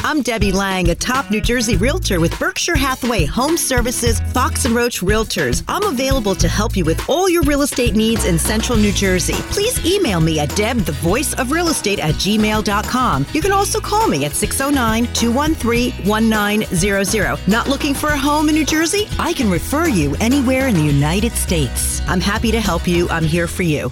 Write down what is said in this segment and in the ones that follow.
I'm Debbie Lang, a top New Jersey realtor with Berkshire Hathaway Home Services, Fox & Roach Realtors. I'm available to help you with all your real estate needs in Central New Jersey. Please email me at debthevoiceofrealestate@gmail.com. You can also call me at 609-213-1900. Not looking for a home in New Jersey? I can refer you anywhere in the United States. I'm happy to help you. I'm here for you.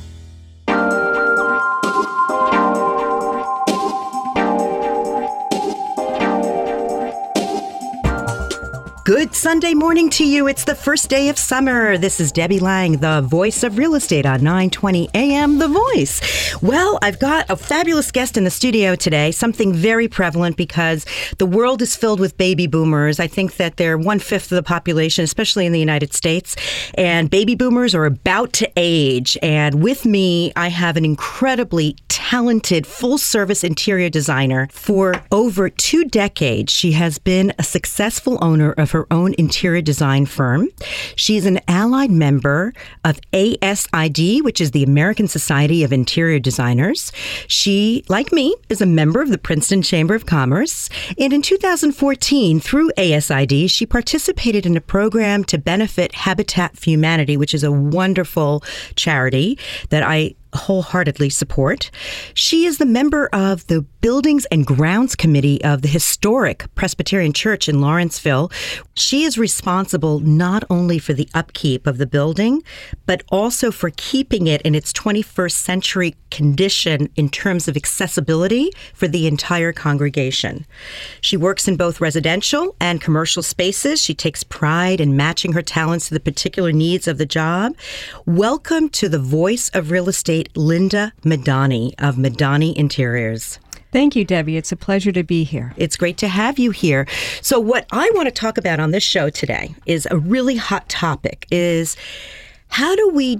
Good Sunday morning to you. It's the first day of summer. This is Debbie Lang, the voice of real estate on 920 AM The Voice. Well, I've got a fabulous guest in the studio today, something very prevalent because the world is filled with baby boomers. I think that they're 1/5 of the population, especially in the United States. And baby boomers are about to age. And with me, I have an incredibly talented full-service interior designer. For over 2 decades, she has been a successful owner of her own interior design firm. She's an allied member of ASID, which is the American Society of Interior Designers. She, like me, is a member of the Princeton Chamber of Commerce. And in 2014, through ASID, she participated in a program to benefit Habitat for Humanity, which is a wonderful charity that I wholeheartedly support. She is the member of the Buildings and Grounds Committee of the historic Presbyterian Church in Lawrenceville. She is responsible not only for the upkeep of the building, but also for keeping it in its 21st century condition in terms of accessibility for the entire congregation. She works in both residential and commercial spaces. She takes pride in matching her talents to the particular needs of the job. Welcome to the voice of real estate, Linda Madani of Madani Interiors. Thank you, Debbie. It's a pleasure to be here. It's great to have you here. So what I want to talk about on this show today is a really hot topic, is how do we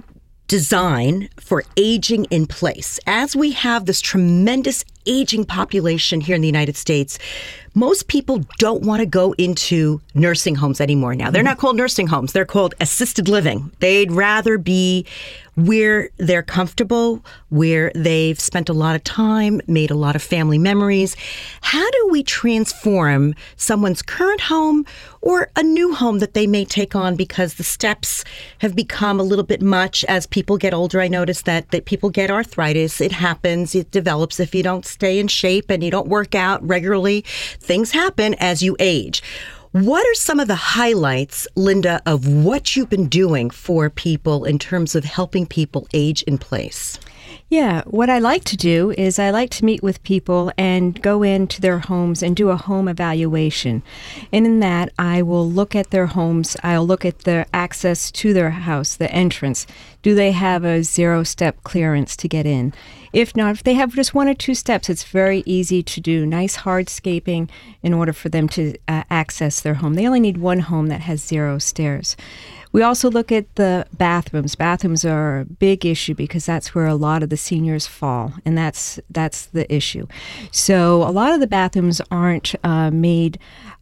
design for aging in place? As we have this tremendous aging population here in the United States, most people don't want to go into nursing homes anymore now. They're not called nursing homes. They're called assisted living. They'd rather be where they're comfortable, where they've spent a lot of time, made a lot of family memories. How do we transform someone's current home or a new home that they may take on because the steps have become a little bit much as people get older? I notice that people get arthritis. It happens. It develops if you don't stay in shape and you don't work out regularly. Things happen as you age. What are some of the highlights, Linda, of what you've been doing for people in terms of helping people age in place? Yeah, what I like to do is I like to meet with people and go into their homes and do a home evaluation. And in that, I will look at their homes. I'll look at their access to their house, the entrance. Do they have a 0-step clearance to get in? If not, if they have just 1 or 2 steps, it's very easy to do nice hardscaping in order for them to access their home. They only need 1 home that has 0 stairs. We also look at the bathrooms. Bathrooms are a big issue because that's where a lot of the seniors fall, and that's the issue. So a lot of the bathrooms aren't made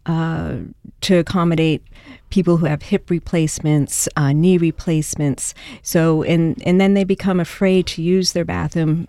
to accommodate people who have hip replacements, knee replacements. So and then they become afraid to use their bathroom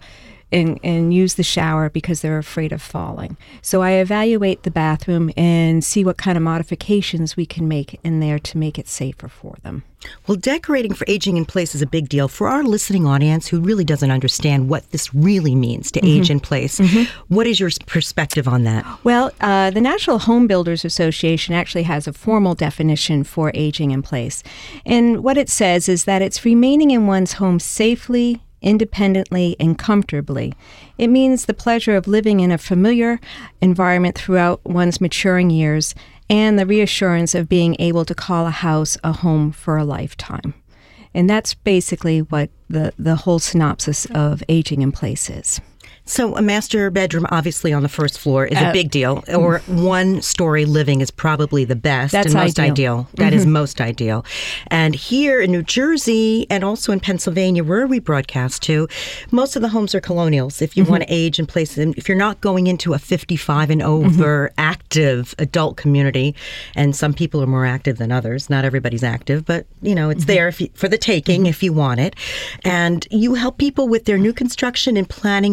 and use the shower because they're afraid of falling. So I evaluate the bathroom and see what kind of modifications we can make in there to make it safer for them. Well, decorating for aging in place is a big deal. For our listening audience who really doesn't understand what this really means to age in place, what is your perspective on that? Well, the National Home Builders Association actually has a formal definition for aging in place. And what it says is that it's remaining in one's home safely, independently, and comfortably. It means the pleasure of living in a familiar environment throughout one's maturing years and the reassurance of being able to call a house a home for a lifetime. And that's basically what the whole synopsis of aging in place is. So a master bedroom, obviously, on the first floor is a big deal. Or 1-story living is probably the best and most ideal. That is most ideal. And here in New Jersey and also in Pennsylvania, where we broadcast to, most of the homes are colonials. If you want to age in place, and if you're not going into a 55 and over active adult community, and some people are more active than others. Not everybody's active, but it's there for the taking if you want it. And you help people with their new construction and planning this when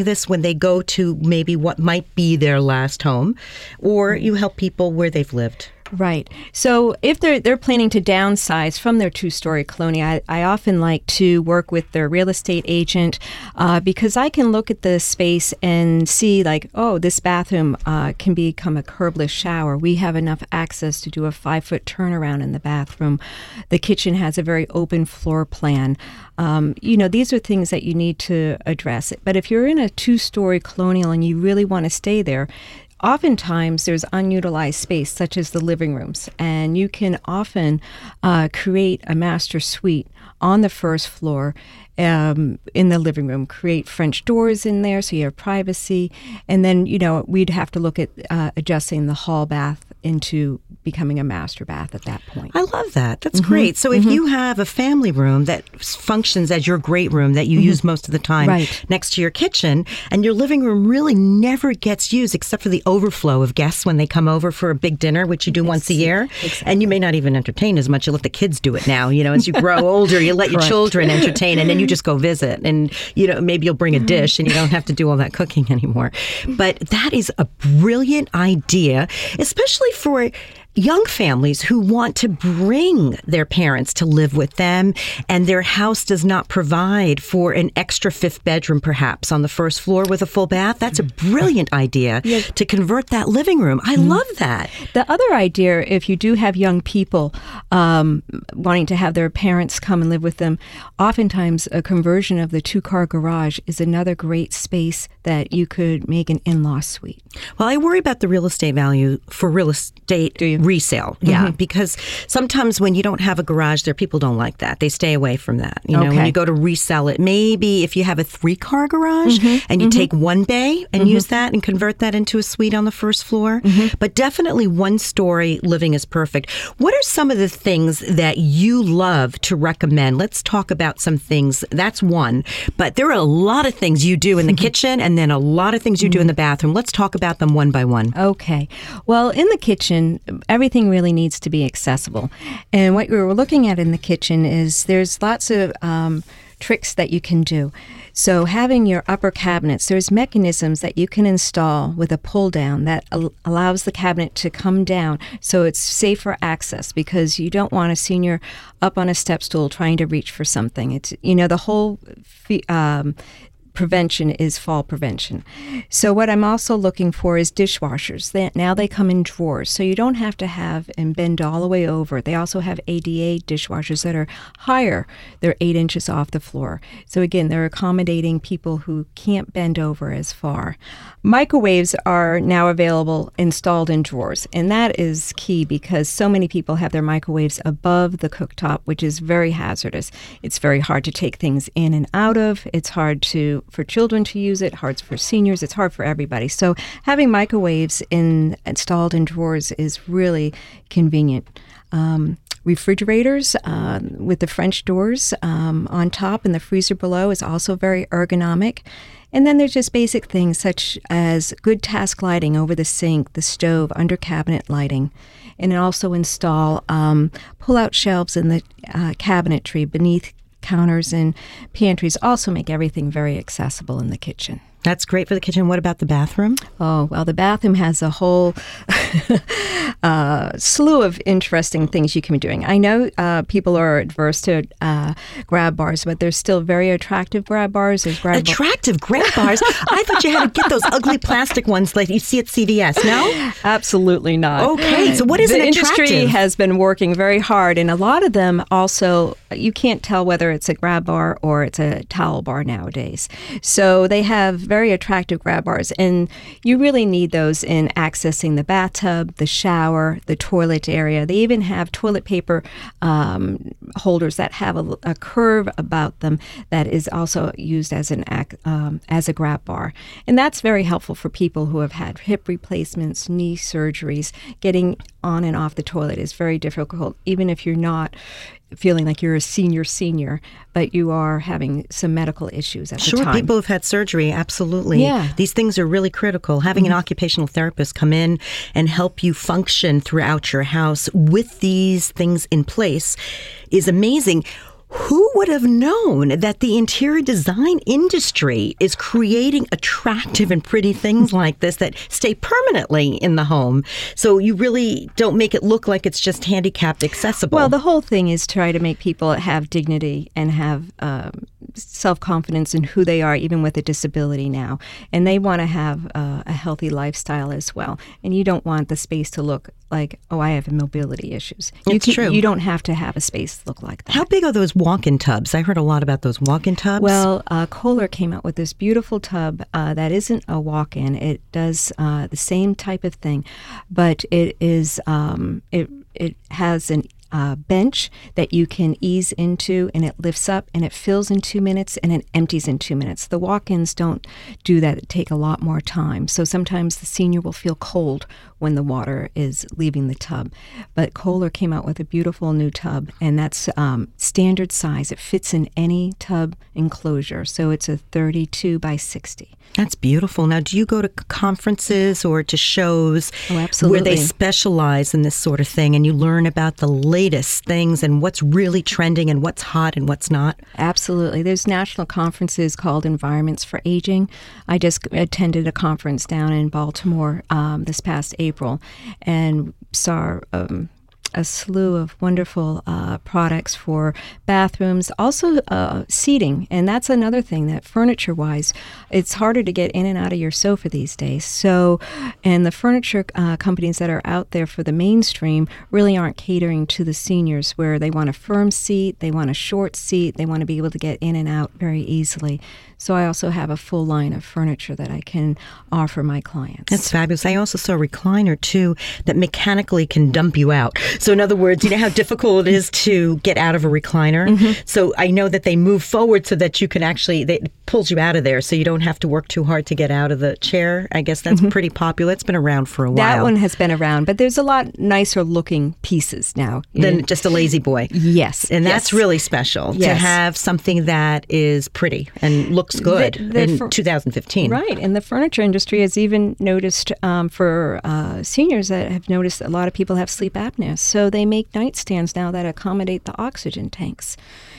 they go to maybe what might be their last home, or you help people where they've lived. Right. So if they're planning to downsize from their two-story colonial, I often like to work with their real estate agent because I can look at the space and see like, oh, this bathroom can become a curbless shower. We have enough access to do a 5-foot turnaround in the bathroom. The kitchen has a very open floor plan. These are things that you need to address. But if you're in a two-story colonial and you really want to stay there, oftentimes there's unutilized space, such as the living rooms, and you can often create a master suite on the first floor in the living room, create French doors in there so you have privacy, and then, we'd have to look at adjusting the hall bath into becoming a master bath at that point. I love that. That's great. So if you have a family room that functions as your great room that you use most of the time next to your kitchen, and your living room really never gets used except for the overflow of guests when they come over for a big dinner, which you do once a year, and you may not even entertain as much. You let the kids do it now. As you grow older, you let your children entertain, and then you just go visit, and maybe you'll bring a dish and you don't have to do all that cooking anymore. But that is a brilliant idea, especially for young families who want to bring their parents to live with them, and their house does not provide for an extra 5th bedroom, perhaps, on the first floor with a full bath. That's a brilliant idea to convert that living room. I love that. The other idea, if you do have young people wanting to have their parents come and live with them, oftentimes a conversion of the 2-car garage is another great space that you could make an in-law suite. Well, I worry about the real estate value for real estate resale. Yeah, because sometimes when you don't have a garage there, people don't like that. They stay away from that. When you go to resell it, maybe if you have a 3-car garage and you take one bay and use that and convert that into a suite on the first floor. But definitely 1-story living is perfect. What are some of the things that you love to recommend? Let's talk about some things. That's one. But there are a lot of things you do in the kitchen, and then a lot of things you do in the bathroom. Let's talk about them one by one. Okay. Well, in the kitchen, everything really needs to be accessible. And what we were looking at in the kitchen is there's lots of tricks that you can do. So having your upper cabinets, there's mechanisms that you can install with a pull down that allows the cabinet to come down so it's safer access, because you don't want a senior up on a step stool trying to reach for something. It's, the whole prevention is fall prevention. So what I'm also looking for is dishwashers. Now they come in drawers, so you don't have to have and bend all the way over. They also have ADA dishwashers that are higher. They're 8 inches off the floor. So again, they're accommodating people who can't bend over as far. Microwaves are now available installed in drawers, and that is key because so many people have their microwaves above the cooktop, which is very hazardous. It's very hard to take things in and out of. It's hard for children to use it, hard for seniors. It's hard for everybody. So having microwaves installed in drawers is really convenient. Refrigerators with the French doors on top and the freezer below is also very ergonomic. And then there's just basic things such as good task lighting over the sink, the stove, under cabinet lighting. And also install pull-out shelves in the cabinetry beneath counters and pantries. Also make everything very accessible in the kitchen. That's great for the kitchen. What about the bathroom? Oh, well, the bathroom has a whole slew of interesting things you can be doing. I know people are adverse to grab bars, but there's still very attractive grab bars. Attractive grab bars? I thought you had to get those ugly plastic ones like you see at CVS, no? Absolutely not. Okay, so what is an attractive? The industry has been working very hard, and a lot of them also, you can't tell whether it's a grab bar or it's a towel bar nowadays. So they have very attractive grab bars, and you really need those in accessing the bathtub, the shower, the toilet area. They even have toilet paper holders that have a curve about them that is also used as a grab bar, and that's very helpful for people who have had hip replacements, knee surgeries. Getting on and off the toilet is very difficult, even if you're not feeling like you're a senior, but you are having some medical issues at the time. Sure, people have had surgery, absolutely. Yeah. These things are really critical. Having an occupational therapist come in and help you function throughout your house with these things in place is amazing. Who would have known that the interior design industry is creating attractive and pretty things like this that stay permanently in the home? So you really don't make it look like it's just handicapped accessible. Well, the whole thing is try to make people have dignity and have self-confidence in who they are, even with a disability now. And they want to have a healthy lifestyle as well. And you don't want the space to look like, oh, I have mobility issues. It's true. You don't have to have a space look like that. How big are those walk-in tubs? I heard a lot about those walk-in tubs. Well, Kohler came out with this beautiful tub that isn't a walk-in. It does the same type of thing, but it is it has an bench that you can ease into, and it lifts up and it fills in 2 minutes and it empties in 2 minutes. The walk-ins don't do that. It take a lot more time. So sometimes the senior will feel cold when the water is leaving the tub. But Kohler came out with a beautiful new tub, and that's standard size. It fits in any tub enclosure. So it's a 32 by 60. That's beautiful. Now, do you go to conferences or to shows absolutely. where they specialize in this sort of thing and you learn about the latest things and what's really trending and what's hot and what's not? Absolutely. There's national conferences called Environments for Aging. I just attended a conference down in Baltimore this past April and saw a slew of wonderful products for bathrooms, also seating. And that's another thing that furniture-wise, it's harder to get in and out of your sofa these days. So, and the furniture companies that are out there for the mainstream really aren't catering to the seniors, where they want a firm seat, they want a short seat, they want to be able to get in and out very easily. So I also have a full line of furniture that I can offer my clients. That's fabulous. I also saw a recliner, too, that mechanically can dump you out. So in other words, you know how difficult it is to get out of a recliner? Mm-hmm. So I know that they move forward so that you can actually, it pulls you out of there so you don't have to work too hard to get out of the chair. I guess that's pretty popular. It's been around for a while. That one has been around, but there's a lot nicer looking pieces now. Than just a lazy boy. Yes. And that's really special to have something that is pretty and looks good in 2015. Right. And the furniture industry has even noticed for seniors that have noticed that a lot of people have sleep apnea. So they make nightstands now that accommodate the oxygen tanks.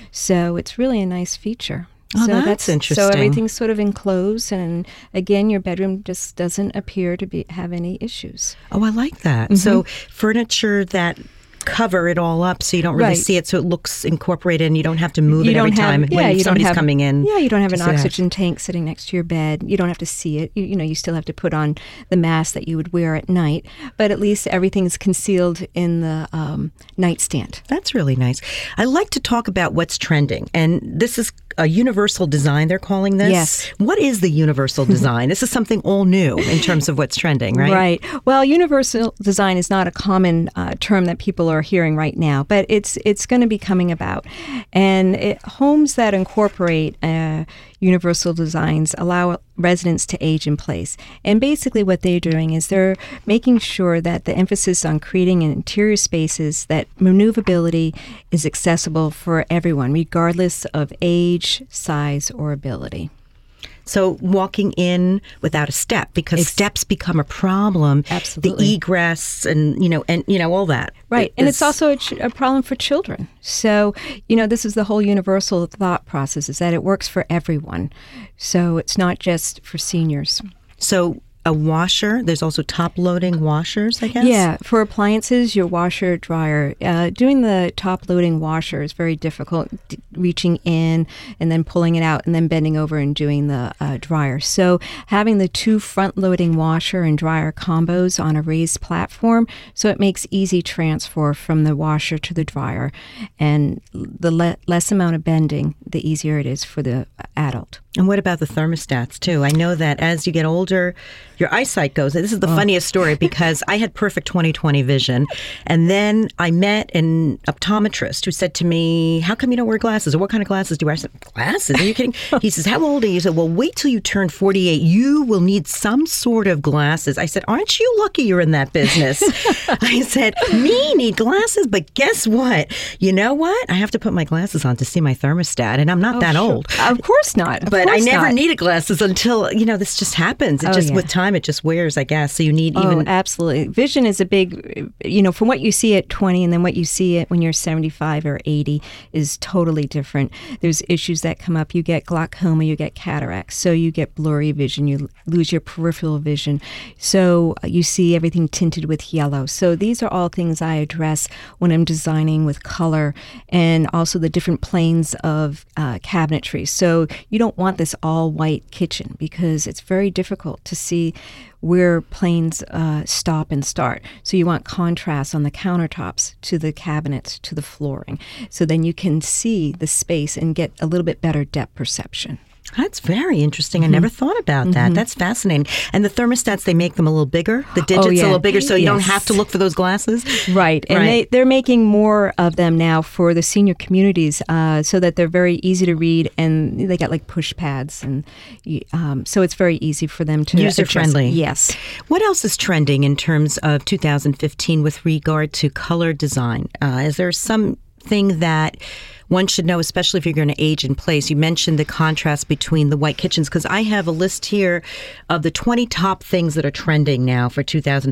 So it's really a nice feature. Oh, so that's interesting. So everything's sort of enclosed, and again, your bedroom just doesn't appear to have any issues. Oh, I like that. Mm-hmm. So furniture that cover it all up so you don't really see it, so it looks incorporated and you don't have to move it every time when somebody's coming in. Yeah, you don't have an oxygen tank sitting next to your bed. You don't have to see it. You still have to put on the mask that you would wear at night, but at least everything's concealed in the nightstand. That's really nice. I like to talk about what's trending, and this is a universal design, they're calling this. Yes. What is the universal design? This is something all new in terms of what's trending, right? Right. Well, universal design is not a common term that people are hearing right now, but it's going to be coming about. And homes that incorporate universal designs allow residents to age in place. And basically what they're doing is they're making sure that the emphasis on creating interior spaces that maneuverability is accessible for everyone, regardless of age, size, or ability. So walking in without a step, because steps become a problem. Absolutely. The egress and all that. Right. And it's also a problem for children. So, this is the whole universal thought process, is that it works for everyone. So it's not just for seniors. So a washer, there's also top-loading washers, I guess? Yeah. For appliances, your washer, dryer. Doing the top-loading washer is very difficult, reaching in and then pulling it out and then bending over and doing the dryer. So having the two front-loading washer and dryer combos on a raised platform, so it makes easy transfer from the washer to the dryer. And the less amount of bending, the easier it is for the adult. And what about the thermostats, too? I know that as you get older, your eyesight goes. This is the funniest story, because I had perfect 20/20 vision. And then I met an optometrist who said to me, how come you don't wear glasses? Or what kind of glasses do you wear? I said, glasses? Are you kidding? He says, how old are you? He said, well, wait till you turn 48. You will need some sort of glasses. I said, aren't you lucky you're in that business? I said, me need glasses? But guess what? You know what? I have to put my glasses on to see my thermostat. And I'm not that old. Of course not. But it. I course never not. needed glasses until, this just happens. It just, yeah. with time, it just wears, I guess. So you need even... absolutely. Vision is a big, from what you see at 20 and then what you see when you're 75 or 80 is totally different. There's issues that come up. You get glaucoma, you get cataracts, so you get blurry vision, you lose your peripheral vision. So you see everything tinted with yellow. So these are all things I address when I'm designing with color and also the different planes of cabinetry. So you don't want this all white kitchen because it's very difficult to see where planes stop and start. So you want contrast on the countertops to the cabinets to the flooring. So then you can see the space and get a little bit better depth perception. That's very interesting. I never thought about that. That's fascinating. And the thermostats, they make them a little bigger? The digits a little bigger so you don't have to look for those glasses? Right. And they're making more of them now for the senior communities so that they're very easy to read and they got like push pads. And so it's very easy for them to user-friendly. Yes. What else is trending in terms of 2015 with regard to color design? Is there something that one should know, especially if you're going to age in place? You mentioned the contrast between the white kitchens, because I have a list here of the 20 top things that are trending now for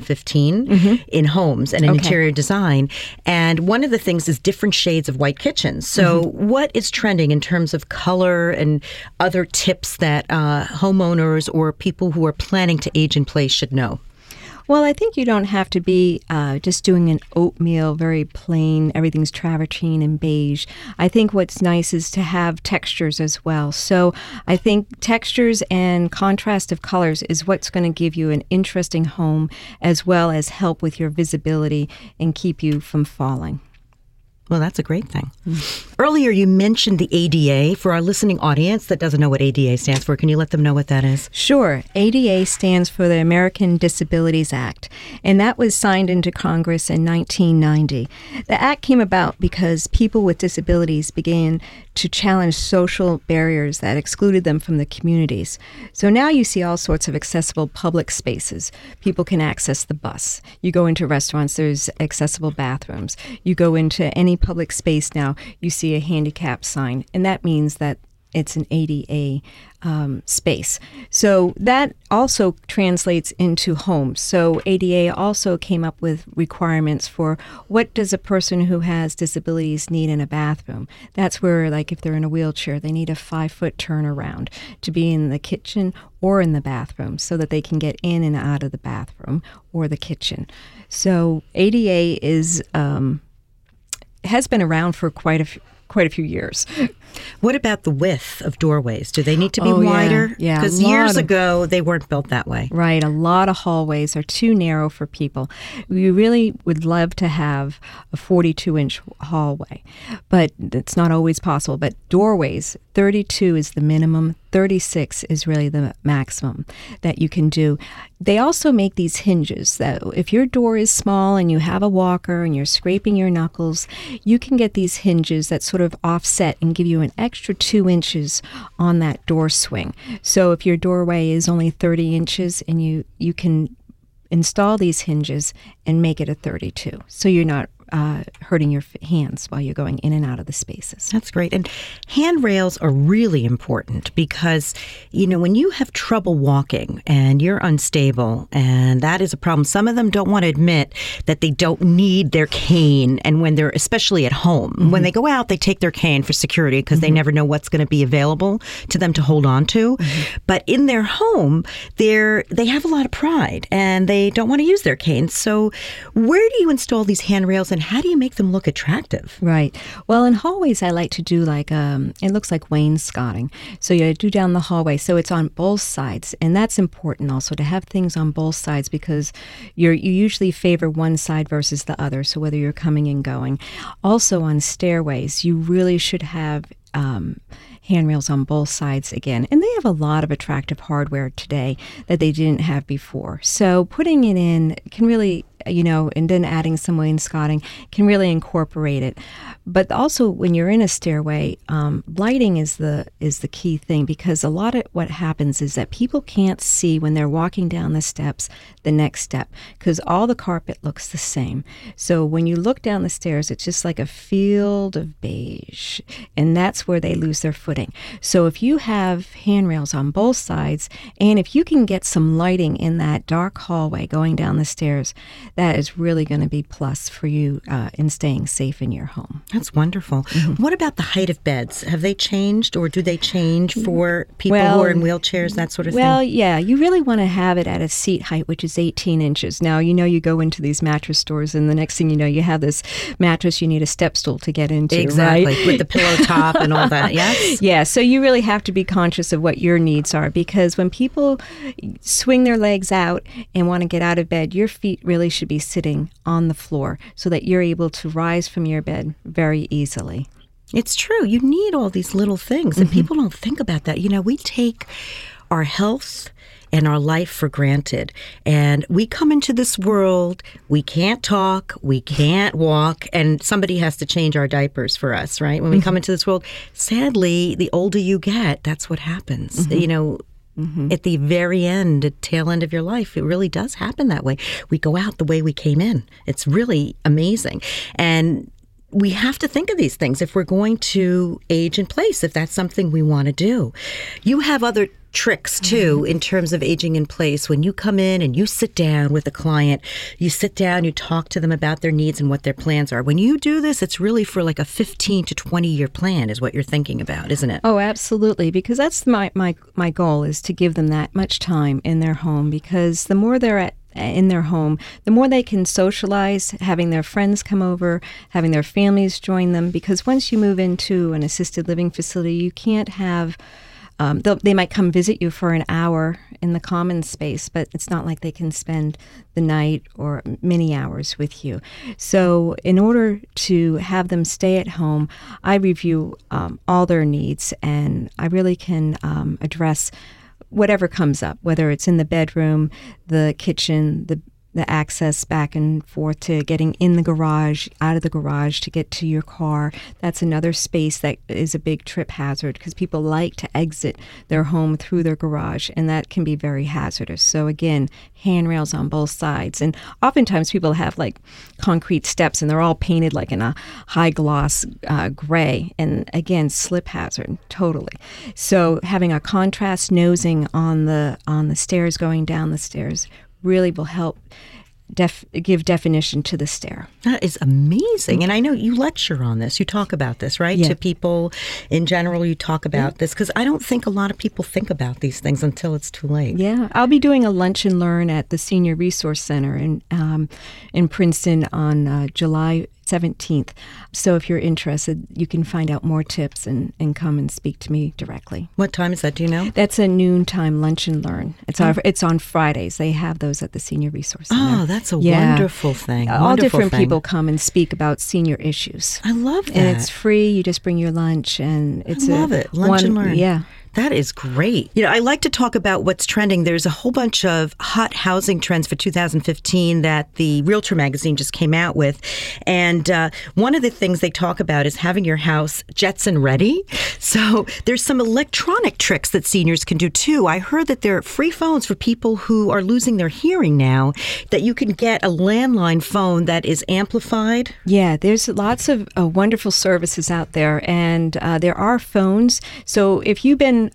2015 in homes and in interior design. And one of the things is different shades of white kitchens. So what is trending in terms of color and other tips that homeowners or people who are planning to age in place should know? Well, I think you don't have to be just doing an oatmeal, very plain, everything's travertine and beige. I think what's nice is to have textures as well. So I think textures and contrast of colors is what's going to give you an interesting home as well as help with your visibility and keep you from falling. Well, that's a great thing. Earlier, you mentioned the ADA. For our listening audience that doesn't know what ADA stands for, can you let them know what that is? Sure. ADA stands for the American Disabilities Act, and that was signed into Congress in 1990. The act came about because people with disabilities began to challenge social barriers that excluded them from the communities. So now you see all sorts of accessible public spaces. People can access the bus. You go into restaurants, there's accessible bathrooms. You go into any public space now, you see a handicap sign, and that means that it's an ADA space. So that also translates into homes. So ADA also came up with requirements for what does a person who has disabilities need in a bathroom. That's where, like, if they're in a wheelchair, they need a 5-foot turnaround to be in the kitchen or in the bathroom so that they can get in and out of the bathroom or the kitchen. So ADA has been around for quite a few years. What about the width of doorways? Do they need to be wider? Yeah. Because years ago, they weren't built that way. Right. A lot of hallways are too narrow for people. We really would love to have a 42-inch hallway, but it's not always possible. But doorways, 32 is the minimum. 36 is really the maximum that you can do. They also make these hinges that if your door is small and you have a walker and you're scraping your knuckles, you can get these hinges that sort of offset and give you an extra 2 inches on that door swing. So if your doorway is only 30 inches and you can install these hinges and make it a 32. So you're not hurting your hands while you're going in and out of the spaces. That's great. And handrails are really important because, when you have trouble walking and you're unstable, and that is a problem, some of them don't want to admit that they don't need their cane. And when they're, especially at home, when they go out, they take their cane for security because they never know what's going to be available to them to hold on to. But in their home, they have a lot of pride and they don't want to use their cane. So where do you install these handrails and how do you make them look attractive? Right. Well, in hallways, I like to do it looks like wainscoting. So you do down the hallway. So it's on both sides. And that's important also to have things on both sides because you usually favor one side versus the other. So whether you're coming and going. Also on stairways, you really should have handrails on both sides again. And they have a lot of attractive hardware today that they didn't have before. So putting it in can really and then adding some wainscoting can really incorporate it. But also when you're in a stairway, lighting is the key thing, because a lot of what happens is that people can't see when they're walking down the steps the next step, because all the carpet looks the same. So when you look down the stairs, it's just like a field of beige, and that's where they lose their footing. So if you have handrails on both sides, and if you can get some lighting in that dark hallway going down the stairs, that is really going to be plus for you in staying safe in your home. That's wonderful. Mm-hmm. What about the height of beds? Have they changed, or do they change for people who are in wheelchairs, that sort of thing? Well, yeah, you really want to have it at a seat height, which is 18 inches. Now, you go into these mattress stores, and the next thing you know, you have this mattress you need a step stool to get into, exactly, right? With the pillow top and all that, yes? Yeah, so you really have to be conscious of what your needs are, because when people swing their legs out and want to get out of bed, your feet really should be sitting on the floor so that you're able to rise from your bed very easily. It's true. You need all these little things, and people don't think about that. We take our health and our life for granted, and we come into this world, we can't talk, we can't walk, and somebody has to change our diapers for us, right? When we come into this world, sadly, the older you get, that's what happens. At the very end, the tail end of your life, it really does happen that way. We go out the way we came in. It's really amazing. And we have to think of these things if we're going to age in place, if that's something we want to do. You have other tricks, too, in terms of aging in place. When you come in and you sit down with a client, you sit down, you talk to them about their needs and what their plans are. When you do this, it's really for like a 15 to 20-year plan is what you're thinking about, isn't it? Oh, absolutely, because that's my goal, is to give them that much time in their home, because the more they're in their home, the more they can socialize, having their friends come over, having their families join them, because once you move into an assisted living facility, you can't have they might come visit you for an hour in the common space, but it's not like they can spend the night or many hours with you. So in order to have them stay at home, I review all their needs, and I really can address whatever comes up, whether it's in the bedroom, the kitchen, the access back and forth to getting in the garage, out of the garage to get to your car. That's another space that is a big trip hazard, because people like to exit their home through their garage, and that can be very hazardous. So again, handrails on both sides. And oftentimes people have like concrete steps, and they're all painted like in a high gloss gray. And again, slip hazard, totally. So having a contrast nosing on the stairs going down the stairs really will help give definition to the stair. That is amazing. And I know you lecture on this. You talk about this, right? Yeah. To people in general, you talk about this, because I don't think a lot of people think about these things until it's too late. Yeah. I'll be doing a lunch and learn at the Senior Resource Center in Princeton on July 17th. So if you're interested, you can find out more tips and come and speak to me directly. What time is that? Do you know? That's a noontime lunch and learn. It's on Fridays. They have those at the Senior Resource Center. Oh, that's a wonderful thing. All different people come and speak about senior issues. I love that. And it's free. You just bring your lunch, and it's I love it. Lunch and learn. Yeah. That is great. I like to talk about what's trending. There's a whole bunch of hot housing trends for 2015 that the Realtor magazine just came out with. And one of the things they talk about is having your house Jetson ready. So there's some electronic tricks that seniors can do too. I heard that there are free phones for people who are losing their hearing now, that you can get a landline phone that is amplified. Yeah, there's lots of wonderful services out there, and there are phones. So if you've been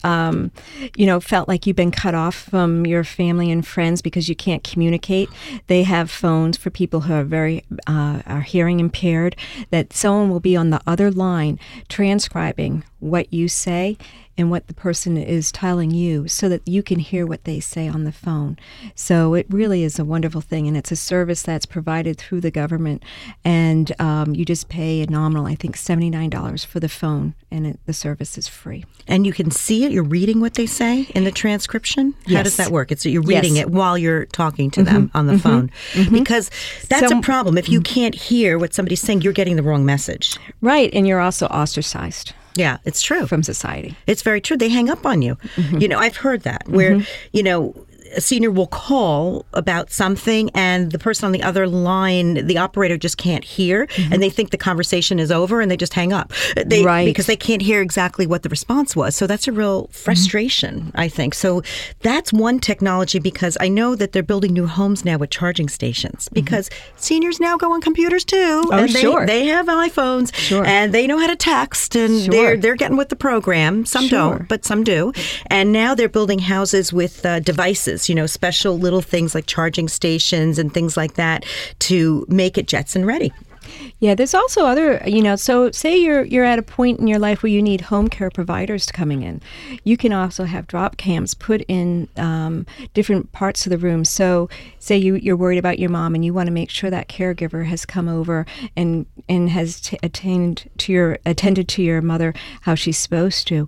felt like you've been cut off from your family and friends because you can't communicate, they have phones for people who are are hearing impaired, that someone will be on the other line transcribing what you say and what the person is telling you, so that you can hear what they say on the phone. So it really is a wonderful thing, and it's a service that's provided through the government, and you just pay a nominal, I think $79 for the phone, and the service is free. And you can see it? You're reading what they say in the transcription? How Yes. does that work? You're reading Yes. it while you're talking to them on the phone. Because that's a problem. If you can't hear what somebody's saying, you're getting the wrong message. Right, and you're also ostracized Yeah, it's true. from society. It's very true. They hang up on you. I've heard that where, a senior will call about something and the person on the other line, the operator just can't hear, and they think the conversation is over and they just hang up. Because they can't hear exactly what the response was. So that's a real frustration, I think. So that's one technology, because I know that they're building new homes now with charging stations, because seniors now go on computers too. Oh, and sure. They have iPhones, and they know how to text, and they're getting with the program. Some don't, but some do. And now they're building houses with devices, special little things like charging stations and things like that to make it Jetson ready. Yeah, there's also other, so say you're at a point in your life where you need home care providers coming in. You can also have drop cams put in different parts of the room. So say you're worried about your mom and you want to make sure that caregiver has come over and has attended to your mother how she's supposed to.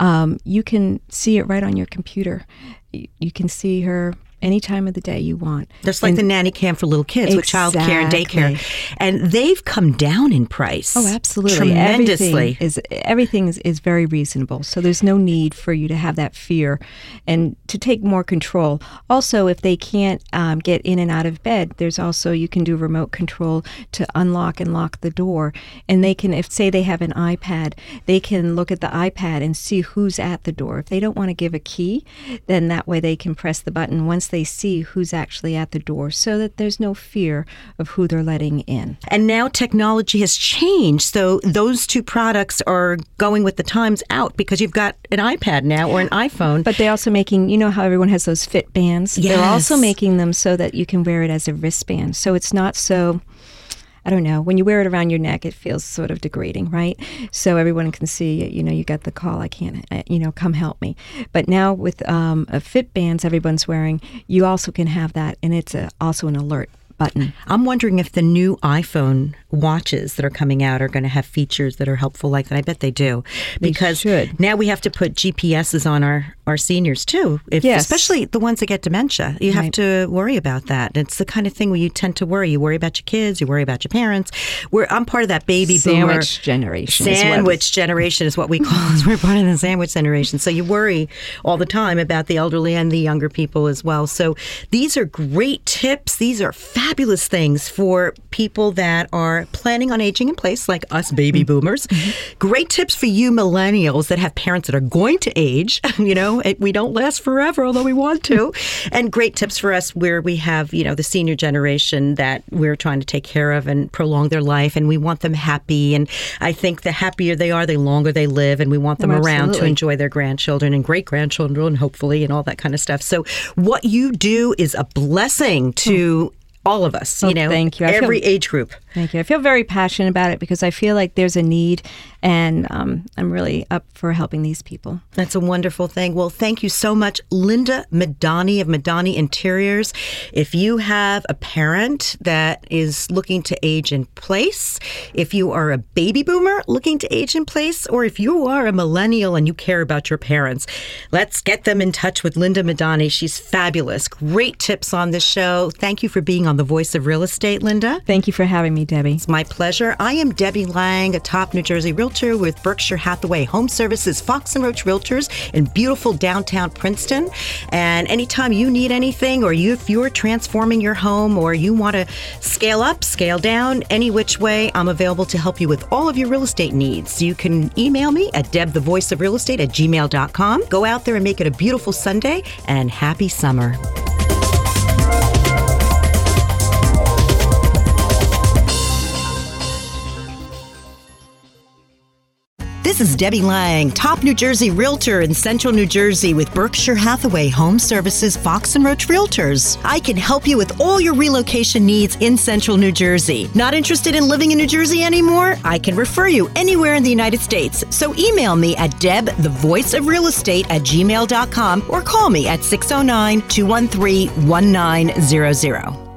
You can see it right on your computer. You can see her any time of the day you want. Just like the nanny cam for little kids with child care and daycare. And they've come down in price. Oh, absolutely. Tremendously. Everything is very reasonable. So there's no need for you to have that fear and to take more control. Also, if they can't get in and out of bed, there's also, you can do remote control to unlock and lock the door. And they can, if say they have an iPad, they can look at the iPad and see who's at the door. If they don't want to give a key, then that way they can press the button once they see who's actually at the door, so that there's no fear of who they're letting in. And now technology has changed, so those two products are going with the times out, because you've got an iPad now or an iPhone. But they're also making, how everyone has those Fit bands? Yes. They're also making them so that you can wear it as a wristband. So it's not so, I don't know, when you wear it around your neck, it feels sort of degrading, right? So everyone can see, you got the call, I can't, come help me. But now with Fit bands everyone's wearing, you also can have that, and it's also an alert button. I'm wondering if the new iPhone watches that are coming out are going to have features that are helpful like that. I bet they do. Because now we have to put GPSs on our seniors too. Especially the ones that get dementia. You have to worry about that. It's the kind of thing where you tend to worry. You worry about your kids. You worry about your parents. I'm part of that baby boomer. Sandwich generation is what we call it. We're part of the sandwich generation. So you worry all the time about the elderly and the younger people as well. So these are great tips. These are fabulous things for people that are planning on aging in place, like us baby boomers. Great tips for you millennials that have parents that are going to age. We don't last forever, although we want to. And great tips for us where we have, the senior generation that we're trying to take care of and prolong their life, and we want them happy. And I think the happier they are, the longer they live, and we want them around to enjoy their grandchildren and great-grandchildren, hopefully, and all that kind of stuff. So what you do is a blessing to all of us, thank you. Every age group. Thank you. I feel very passionate about it because I feel like there's a need, and I'm really up for helping these people. That's a wonderful thing. Well, thank you so much, Linda Madani of Madani Interiors. If you have a parent that is looking to age in place, if you are a baby boomer looking to age in place, or if you are a millennial and you care about your parents, let's get them in touch with Linda Madani. She's fabulous. Great tips on this show. Thank you for being on The Voice of Real Estate, Linda. Thank you for having me, Debbie. It's my pleasure. I am Debbie Lang, a top New Jersey realtor with Berkshire Hathaway Home Services, Fox & Roach Realtors in beautiful downtown Princeton. And anytime you need anything, or if you're transforming your home, or you want to scale up, scale down, any which way, I'm available to help you with all of your real estate needs. You can email me at debthevoiceofrealestate@gmail.com. Go out there and make it a beautiful Sunday, and happy summer. This is Debbie Lang, top New Jersey realtor in Central New Jersey with Berkshire Hathaway Home Services, Fox & Roach Realtors. I can help you with all your relocation needs in Central New Jersey. Not interested in living in New Jersey anymore? I can refer you anywhere in the United States. So email me at debthevoiceofrealestate@gmail.com or call me at 609-213-1900.